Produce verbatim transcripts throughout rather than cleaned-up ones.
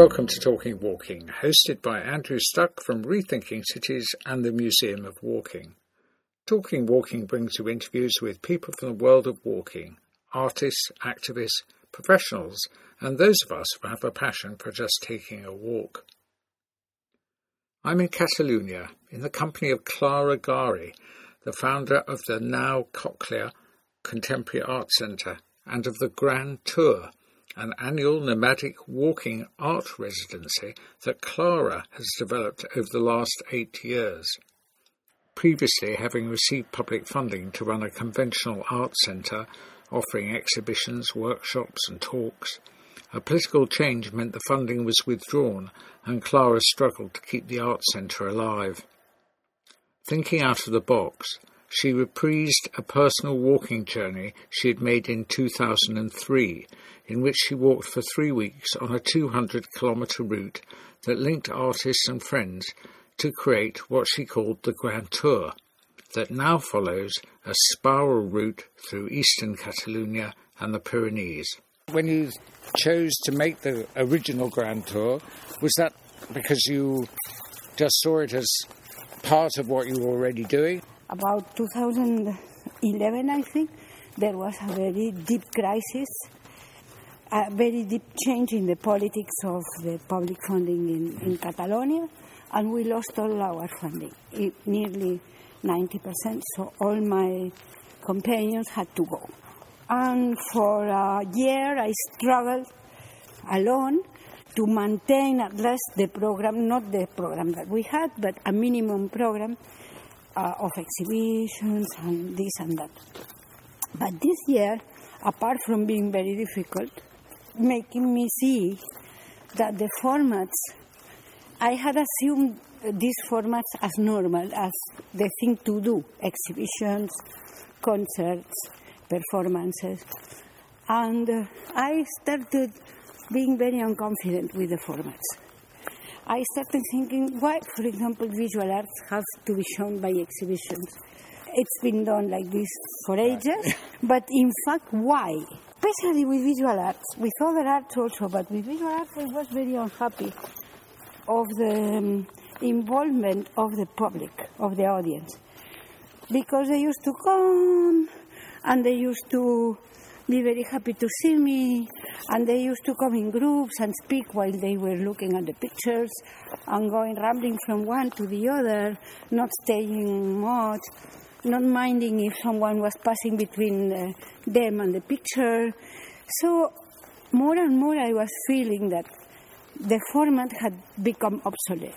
Welcome to Talking Walking, hosted by Andrew Stuck from Rethinking Cities and the Museum of Walking. Talking Walking brings you interviews with people from the world of walking, artists, activists, professionals, and those of us who have a passion for just taking a walk. I'm in Catalonia, in the company of Clara Gari, the founder of the now Cochlear Contemporary Art Centre and of the Grand Tour, an annual nomadic walking art residency that Clara has developed over the last eight years. Previously having received public funding to run a conventional art centre offering exhibitions, workshops and talks, a political change meant the funding was withdrawn and Clara struggled to keep the art centre alive. Thinking out of the box, she reprised a personal walking journey she had made in two thousand three, in which she walked for three weeks on a two hundred kilometre route that linked artists and friends to create what she called the Grand Tour, that now follows a spiral route through eastern Catalonia and the Pyrenees. When you chose to make the original Grand Tour, was that because you just saw it as part of what you were already doing? About two thousand eleven, I think, there was a very deep crisis, a very deep change in the politics of the public funding in, in Catalonia, and we lost all our funding, it, nearly ninety percent, so all my companions had to go. And for a year I struggled alone to maintain at least the program, not the program that we had, but a minimum program uh, of exhibitions and this and that. But this year, apart from being very difficult, making me see that the formats, I had assumed these formats as normal, as the thing to do, exhibitions, concerts, performances. And uh, I started being very unconfident with the formats. I started thinking, why, for example, visual arts have to be shown by exhibitions? It's been done like this for ages, but in fact, why? Especially with visual arts, with other arts also, but with visual arts I was very unhappy of the um, involvement of the public, of the audience. Because they used to come, and they used to be very happy to see me, and they used to come in groups and speak while they were looking at the pictures, and going rambling from one to the other, not staying much, not minding if someone was passing between uh, them and the picture. So more and more I was feeling that the format had become obsolete.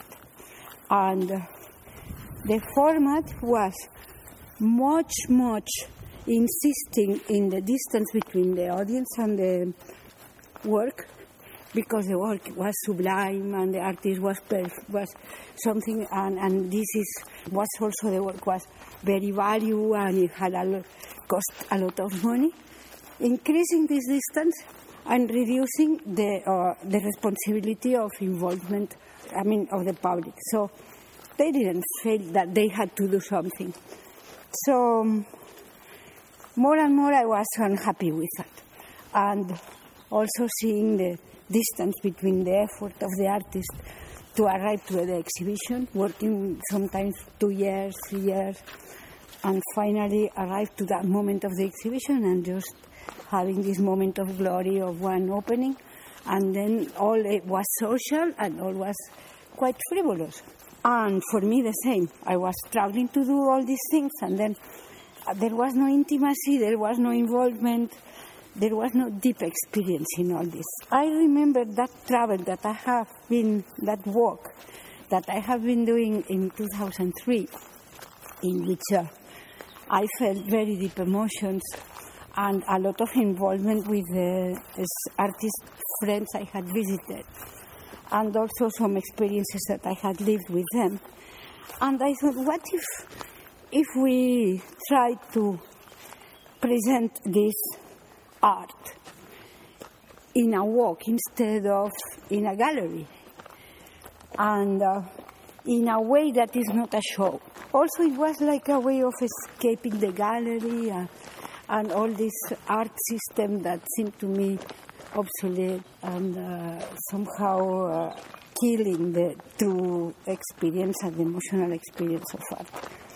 And uh, the format was much, much insisting in the distance between the audience and the work, because the work was sublime and the artist was perf- was something, and, and this is was also the work was very value and it had a lot, cost a lot of money. Increasing this distance and reducing the uh, the responsibility of involvement, I mean, of the public. So they didn't feel that they had to do something. So um, more and more I was unhappy with that, and also seeing the distance between the effort of the artist to arrive to the exhibition, working sometimes two years, three years, and finally arrive to that moment of the exhibition and just having this moment of glory of one opening, and then all it was social and all was quite frivolous. And for me the same. I was struggling to do all these things, and then there was no intimacy, there was no involvement, there was no deep experience in all this. I remember that travel that I have been, that walk that I have been doing in two thousand three, in which uh, I felt very deep emotions and a lot of involvement with the artist friends I had visited, and also some experiences that I had lived with them. And I thought, what if if we try to present this art in a walk instead of in a gallery, and uh, in a way that is not a show. Also, it was like a way of escaping the gallery uh, and all this art system that seemed to me obsolete and uh, somehow uh, killing the true experience and the emotional experience of art.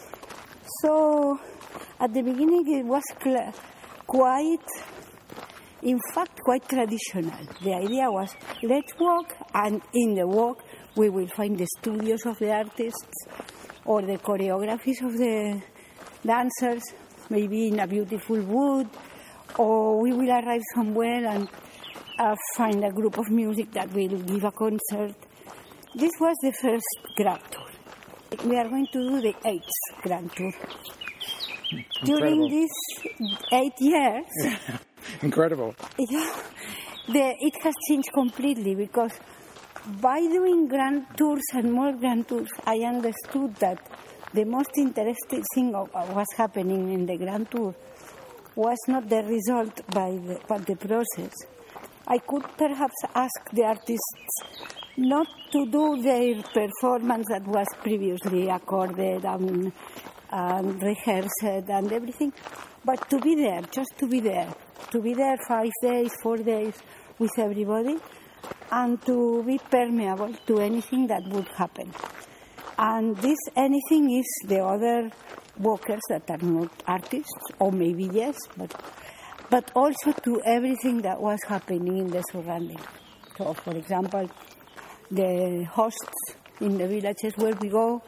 So at the beginning it was cl- quite, in fact, quite traditional. The idea was, let's walk, and in the walk we will find the studios of the artists or the choreographies of the dancers, maybe in a beautiful wood, or we will arrive somewhere and uh, find a group of music that will give a concert. This was the first grand tour. We are going to do the eighth grand tour. Incredible. During these eight years... Incredible. Yeah, the, it has changed completely, because by doing grand tours and more grand tours, I understood that the most interesting thing of what was happening in the grand tour was not the result by the, but the process. I could perhaps ask the artists not to do their performance that was previously accorded and, and rehearsed and everything, but to be there, just to be there, to be there five days, four days with everybody, and to be permeable to anything that would happen. And this anything is the other walkers that are not artists, or maybe yes, but but also to everything that was happening in the surrounding. So, for example, the hosts in the villages where we go,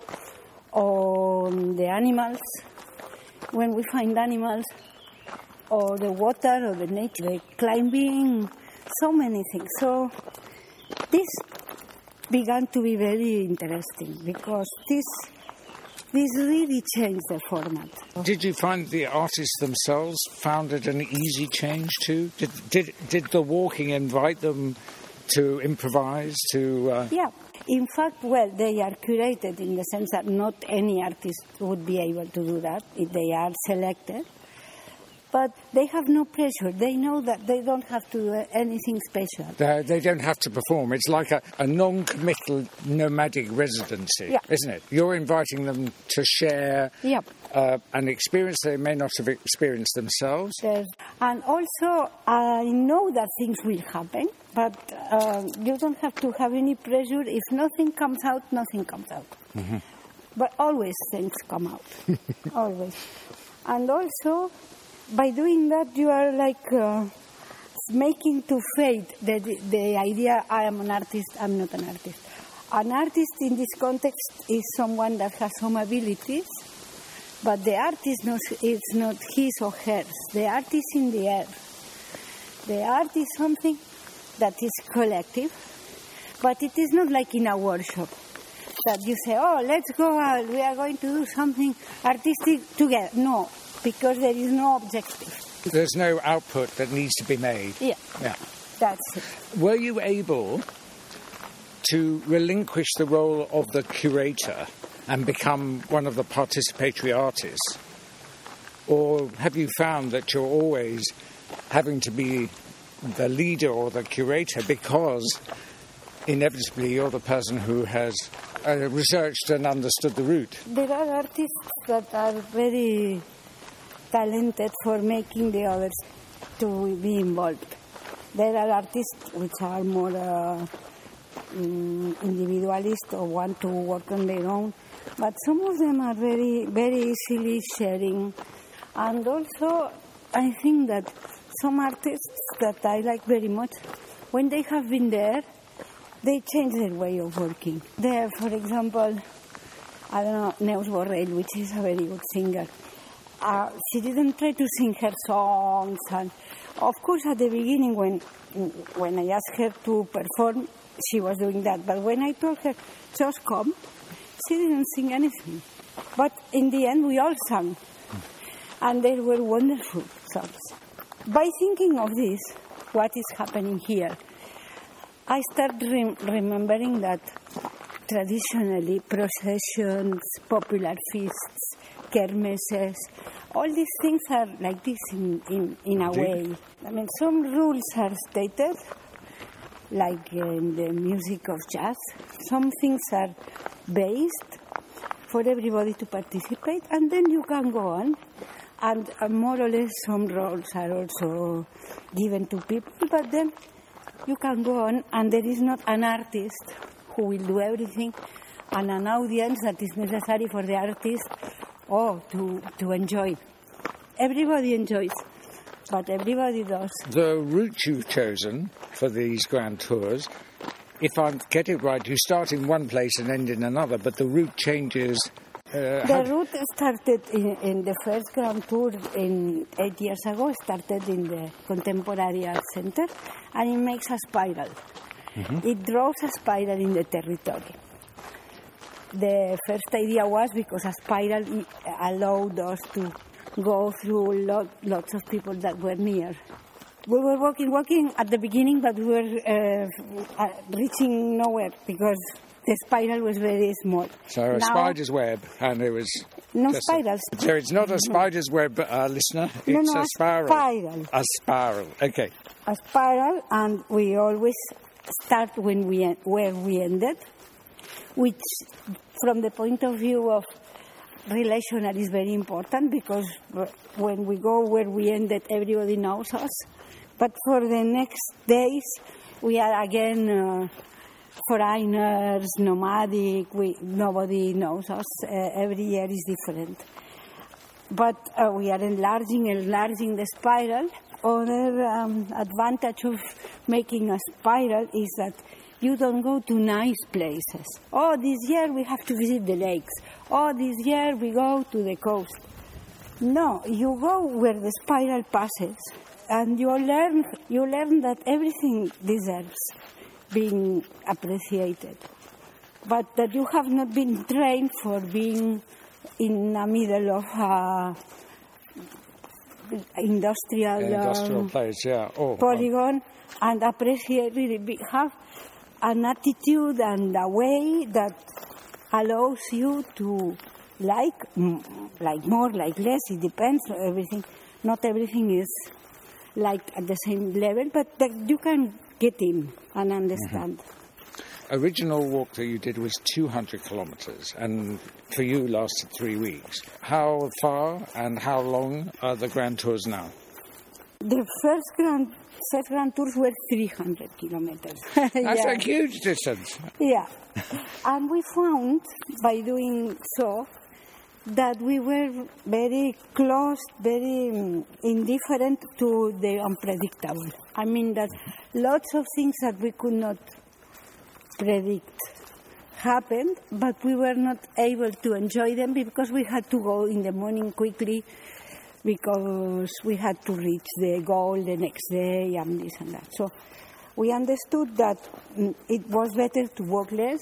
or the animals, when we find animals, or the water, or the nature, the climbing, so many things. So this began to be very interesting, because this this really changed the format. Did you find the artists themselves found it an easy change too? Did did, did the walking invite them to improvise, to... Uh... Yeah. In fact, well, they are curated in the sense that not any artist would be able to do that if they are selected. But they have no pressure. They know that they don't have to do anything special. They, they don't have to perform. It's like a, a non-committal nomadic residency, yeah. isn't it? You're inviting them to share yep. uh, an experience they may not have experienced themselves. Yes. And also, I know that things will happen, but uh, you don't have to have any pressure. If nothing comes out, nothing comes out. Mm-hmm. But always things come out. Always. And also, by doing that, you are like uh, making to fade the, the idea, I am an artist, I'm not an artist. An artist in this context is someone that has some abilities, but the artist knows it's not his or hers. The art is in the air. The art is something that is collective, but it is not like in a workshop that you say, oh, let's go out, we are going to do something artistic together. No. Because there is no objective. There's no output that needs to be made. Yeah, yeah. That's it. Were you able to relinquish the role of the curator and become one of the participatory artists? Or have you found that you're always having to be the leader or the curator because inevitably you're the person who has uh, researched and understood the route? There are artists that are very talented for making the others to be involved. There are artists which are more uh, um, individualist or want to work on their own, but some of them are very, very easily sharing. And also, I think that some artists that I like very much, when they have been there, they change their way of working. There, for example, I don't know, Neus Borrell, which is a very good singer. Uh, she didn't try to sing her songs, and of course at the beginning when when I asked her to perform, she was doing that. But when I told her, just come, she didn't sing anything. But in the end, we all sang, and they were wonderful songs. By thinking of this, what is happening here, I started rem- remembering that traditionally processions, popular feasts, kermesses, all these things are like this in, in, in a way. I mean, some rules are stated, like in the music of jazz. Some things are based for everybody to participate, and then you can go on. And uh, more or less some roles are also given to people, but then you can go on and there is not an artist who will do everything and an audience that is necessary for the artist oh, to, to enjoy. Everybody enjoys, but everybody does. The route you've chosen for these grand tours, if I get it right, you start in one place and end in another, but the route changes. Uh, the route started in, in the first grand tour in eight years ago, started in the Contemporary Art Center, and it makes a spiral. Mm-hmm. It draws a spiral in the territory. The first idea was because a spiral allowed us to go through lot, lots of people that were near. We were walking, walking at the beginning, but we were uh, uh, reaching nowhere because the spiral was very small. So a now, spider's web, and it was... No spirals. A, so it's not a spider's web, uh, listener. It's no, no, a spiral. A spiral. A spiral, okay. A spiral, and we always start when we where we ended, which, from the point of view of relational, is very important because when we go where we ended, everybody knows us. But for the next days, we are again uh, foreigners, nomadic. We, nobody knows us. Uh, every year is different. But uh, we are enlarging, enlarging the spiral. Other um, advantage of making a spiral is that you don't go to nice places. Oh, this year we have to visit the lakes. Oh, this year we go to the coast. No, you go where the spiral passes, and you learn, you learn that everything deserves being appreciated, but that you have not been trained for being in the middle of a industrial, industrial um, place, yeah. Oh, polygon, oh. And appreciate, really be, have an attitude and a way that allows you to like, like more, like less. It depends on everything. Not everything is like at the same level, but that you can get in and understand. Mm-hmm. Original walk that you did was two hundred kilometres, and for you lasted three weeks. How far and how long are the grand tours now? The first grand, first grand tours were three hundred kilometres. That's yeah. a huge distance. Yeah. And we found, by doing so, that we were very close, very um, indifferent to the unpredictable. I mean that lots of things that we could not predict happened, but we were not able to enjoy them because we had to go in the morning quickly because we had to reach the goal the next day and this and that. So we understood that um, it was better to walk less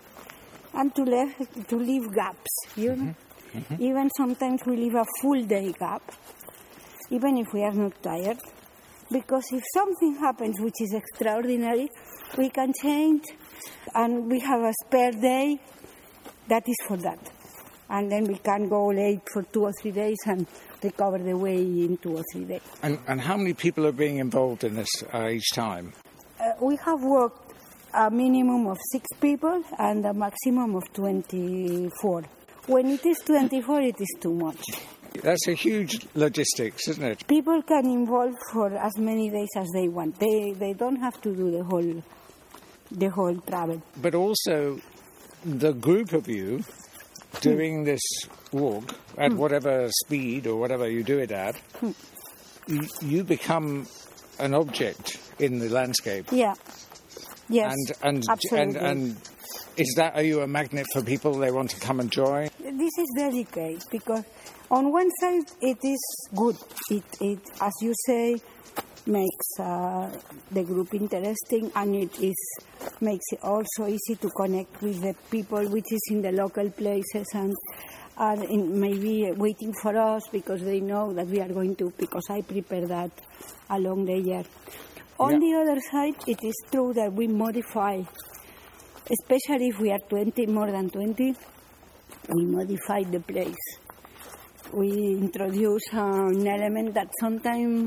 and to, le- to leave gaps, you know. Mm-hmm. Mm-hmm. Even sometimes we leave a full day gap, even if we are not tired, because if something happens which is extraordinary, we can change, and we have a spare day that is for that. And then we can go late for two or three days and recover the way in two or three days. And, and how many people are being involved in this uh, each time? Uh, we have worked a minimum of six people and a maximum of twenty-four. When it is twenty-four, it is too much. That's a huge logistics, isn't it? People can involve for as many days as they want. They they don't have to do the whole the whole travel. But also, the group of you doing mm. this walk at mm. whatever speed or whatever you do it at, mm. you, you become an object in the landscape. Yeah. Yes. And and absolutely. and and. Is that, are you a magnet for people they want to come and join? This is delicate because on one side it is good. It, it as you say, makes uh, the group interesting, and it is makes it also easy to connect with the people which is in the local places and are in, maybe waiting for us because they know that we are going to, because I prepare that along the year. On yeah. the other side, it is true that we modify. Especially if we are twenty, more than twenty, we modify the place. We introduce an element that sometimes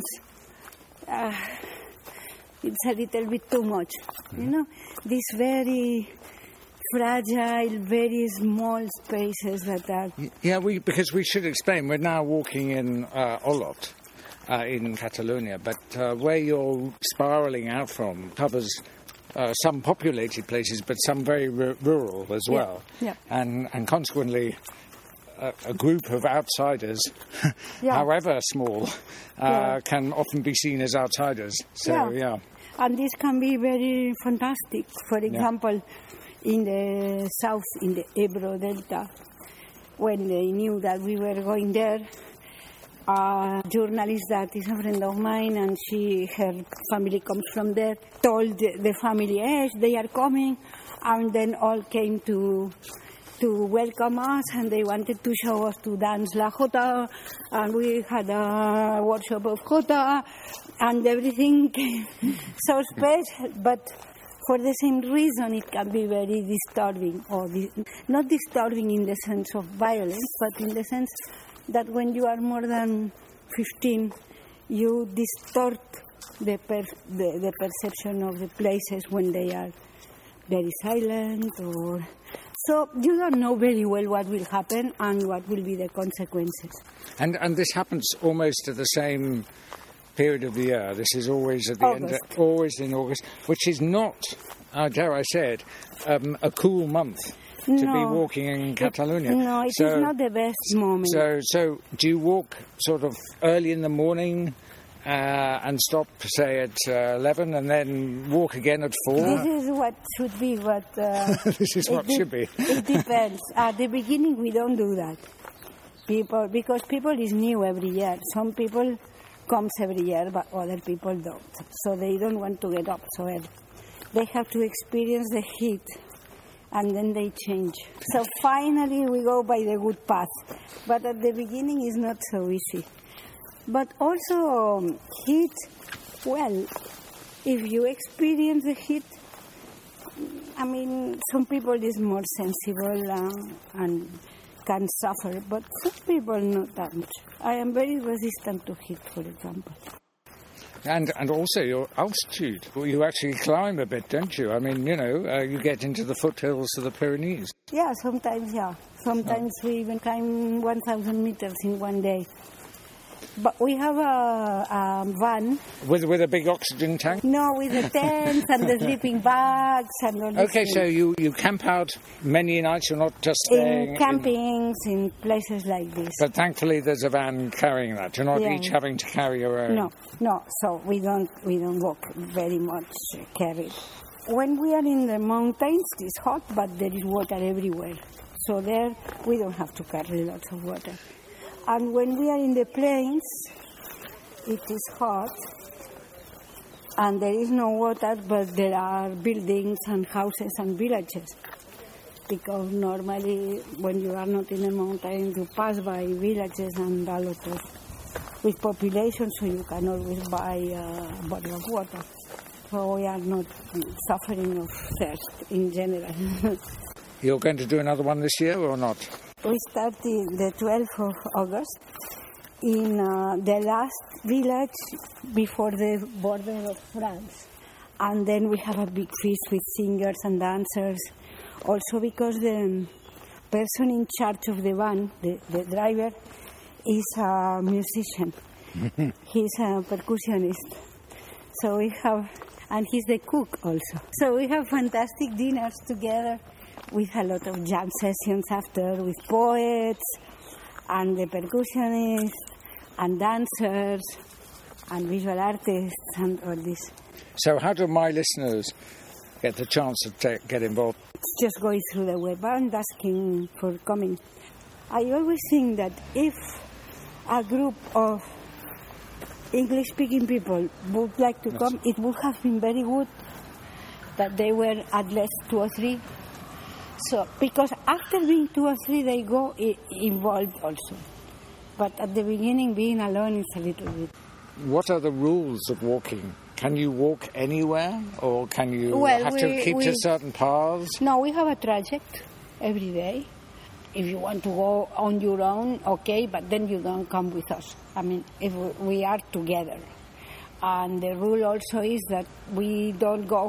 uh, it's a little bit too much. Mm-hmm. You know, this very fragile, very small spaces that are... Yeah, we because we should explain, we're now walking in uh, Olot, uh, in Catalonia, but uh, where you're spiralling out from covers uh, some populated places, but some very r- rural as well. Yeah. Yeah. And, and consequently, a, a group of outsiders, Yeah. however small, uh, Yeah. can often be seen as outsiders. So, Yeah. yeah. And this can be very fantastic. For example, in the south, in the Ebro Delta, when they knew that we were going there, a journalist that is a friend of mine, and she, her family comes from there, told the, the family, yes, they are coming, and then all came to to welcome us, and they wanted to show us to dance La Jota, and we had a workshop of Jota, and everything came so special, but for the same reason it can be very disturbing, or di- not disturbing in the sense of violence, but in the sense that when you are more than fifteen, you distort the, per- the, the perception of the places when they are very silent, or so you don't know very well what will happen and what will be the consequences. And and this happens almost at the same period of the year. This is always at the August. end, of, always in August, which is not, uh, dare I say it, um, a cool month to No. be walking in Catalonia. It, no, it so, is not the best moment. So, so do you walk sort of early in the morning uh, and stop, say, at uh, eleven, and then walk again at four? This is what should be, but... Uh, This is what it de- should be. It depends. At the beginning, we don't do that. People, because people is new every year. Some people comes every year, but other people don't. So they don't want to get up so early. They have to experience the heat, and then they change. So finally, we go by the good path. But at the beginning, it's not so easy. But also, um, heat, well, if you experience the heat, I mean, some people is more sensible uh, and can suffer, but some people not that much. I am very resistant to heat, for example. And and also your altitude. Well, you actually climb a bit, don't you? I mean, you know, uh, you get into the foothills of the Pyrenees. Yeah, sometimes, yeah. Sometimes we even climb one thousand meters in one day. But we have a, a van. With with a big oxygen tank? No, with the tents and the sleeping bags and all this. Okay, so you, you camp out many nights, you're not just staying... In campings, in, in places like this. But thankfully there's a van carrying that. You're not Yeah. each having to carry your own. No, no. So we don't we don't walk very much uh, carried. When we are in the mountains, it's hot, but there is water everywhere. So there we don't have to carry lots of water. And when we are in the plains, it is hot, and there is no water, but there are buildings and houses and villages. Because normally, when you are not in the mountains, you pass by villages and a lot of with population, so you can always buy a bottle of water. So we are not suffering of thirst in general. You're going to do another one this year or not? We started the twelfth of August in uh, the last village before the border of France. And then we have a big feast with singers and dancers. Also because the person in charge of the van, the, the driver, is a musician. He's a percussionist. So we have, and he's the cook also. So we have fantastic dinners together with a lot of jam sessions after, with poets and the percussionists and dancers and visual artists and all this. So how do my listeners get the chance to ta- get involved? Just going through the web and asking for coming. I always think that if a group of English-speaking people would like to come, it would have been very good that they were at least two or three. So, because after being two or three, they go I- involved also. But at the beginning, being alone is a little bit. What are the rules of walking? Can you walk anywhere, or can you Well, have to we- keep we- to certain paths? No, we have a traject every day. If you want to go on your own, okay, but then you don't come with us. I mean, if we are together. And the rule also is that we don't go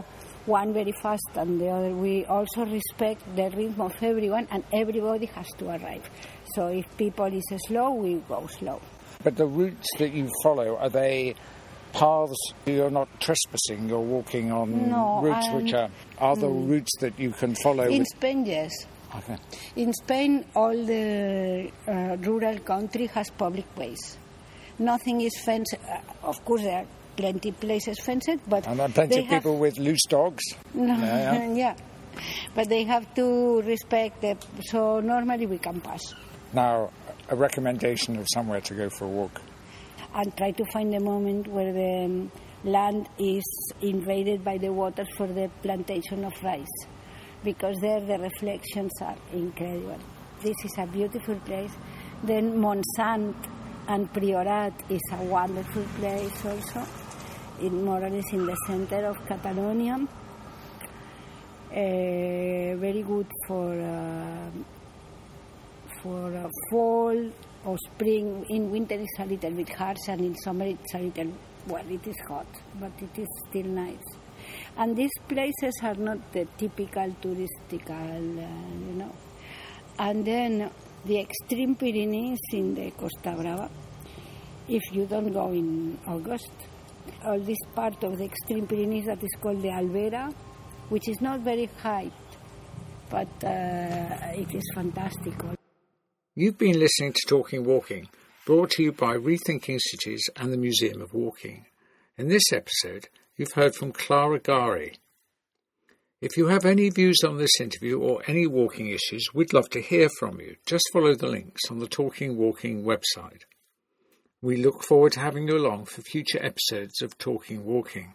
one very fast and the other. We also respect the rhythm of everyone, and everybody has to arrive. So if people is slow, we go slow. But the routes that you follow, are they paths? You're not trespassing, you're walking on no, routes um, which are other mm, routes that you can follow? In with... Spain, yes. Okay. In Spain, all the uh, rural country has public ways. Nothing is fenced. Uh, of course, there are plenty places fenced, but and there are plenty they of people have... with loose dogs. No, yeah, yeah. yeah, but they have to respect the. So normally we can pass. Now, a recommendation of somewhere to go for a walk. And try to find a moment where the um, land is invaded by the waters for the plantation of rice, because there the reflections are incredible. This is a beautiful place. Then Montsant and Priorat is a wonderful place also, in more or less in the center of Catalonia. Uh, very good for uh, for uh, fall or spring. In winter it's a little bit harsh, and in summer it's a little, well, it is hot, but it is still nice. And these places are not the typical touristical, uh, you know. And then the extreme Pyrenees in the Costa Brava, if you don't go in August, all this part of the extreme Pyrenees that is called the Albera, which is not very high, but uh, it is fantastic. You've been listening to Talking Walking, brought to you by Rethinking Cities and the Museum of Walking. In this episode, you've heard from Clara Gari. If you have any views on this interview or any walking issues, we'd love to hear from you. Just follow the links on the Talking Walking website. We look forward to having you along for future episodes of Talking Walking.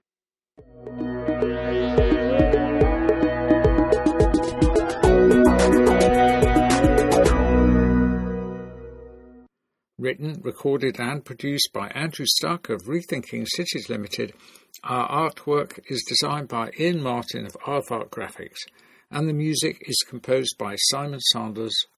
Written, recorded and produced by Andrew Stuck of Rethinking Cities Limited. Our artwork is designed by Ian Martin of Aardvark Graphics, and the music is composed by Simon Sanders